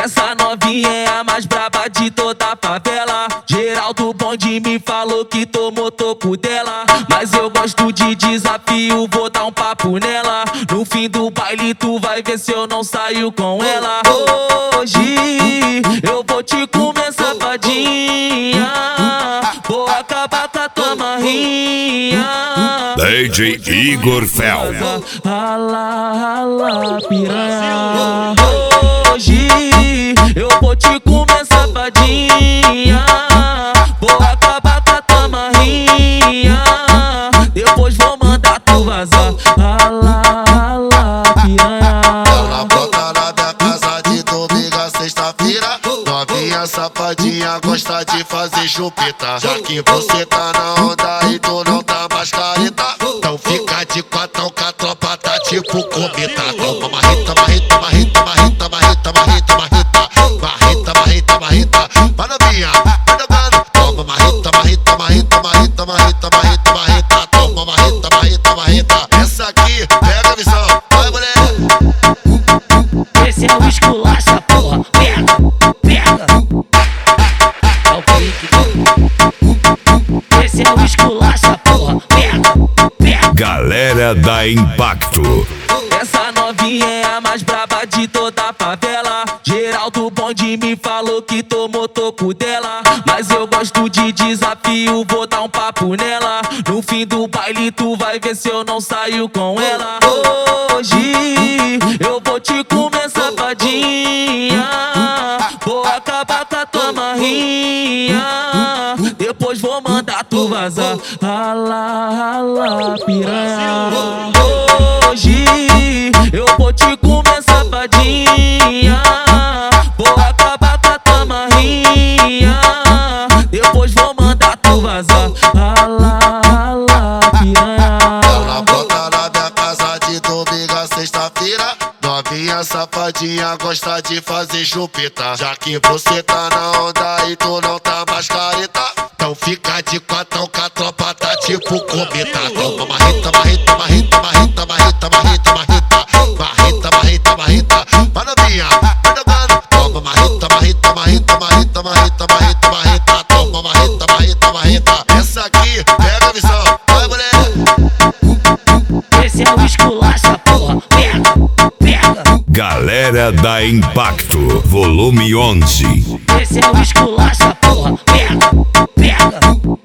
Essa novinha é a mais braba de toda a favela. Geral do bonde me falou que tomou toco dela, mas eu gosto de desafio, vou dar um papo nela. No fim do baile tu vai ver se eu não saio com ela. Hoje eu vou te comer, safadinha, vou acabar com a tua marrinha. DJ Igor Fel. Rala, piranha. Hoje eu vou te comer, safadinha, vou acabar com a tua marrinha. Depois vou mandar tu vazar. Rala, piranha. Ela brota na minha casa de domingo a sexta-feira. Novinha safadinha gosta de fazer chupeta. Já que você tá na onda e tu não tá mais careta, então fica de quatro que a tropa tá tipo cometa. Toma marreta, marreta, marreta, marreta, marreta, marreta, marreta, marreta, marreta, marreta. Vai novinha, vai jogando. Toma marreta, marreta, marreta, marreta, marreta, marreta, marreta. Toma marreta, marreta, marreta. Essa aqui, pega a visão. Vai, mulher. Esse é o esculacha, porra. Pega, pega. É o pique. Esse é o esculacha, porra. Pega, pega. Galera da Impacto. Essa novinha é a mais braba de toda a favela. Geral do bonde me falou que tomou toco dela, mas eu gosto de desafio, vou dar um papo nela. No fim do baile tu vai ver se eu não saio com ela. Hoje eu vou te comer, safadinha, vou acabar com a tua marrinha. Depois vou mandar tu vazar. Rala, piranha. Hoje eu vou te comer, safadinha, vou acabar com a tua marrinha. Depois vou mandar tu vazar. Rala, piranha. Ela brota na minha casa de domingo a sexta-feira. Novinha safadinha gosta de fazer chupeta. Já que você tá na onda e tu não tá mais careta, então fica de quatro que a tropa tá tipo cometa. Toma marreta, marreta, marreta, marreta, marreta, marreta, marreta, marreta, marreta, marreta. Vai novinha, vai jogando. Toma marreta, marreta, marreta, marreta, marreta, marreta, marreta. Toma marreta, marreta, marreta. Essa aqui, pega a visão. Vai, mulher. Esse é o esculacha, porra. Pega, pega. Galera da Impacto, volume 11. Esse é o esculacha, porra. Pega, pega.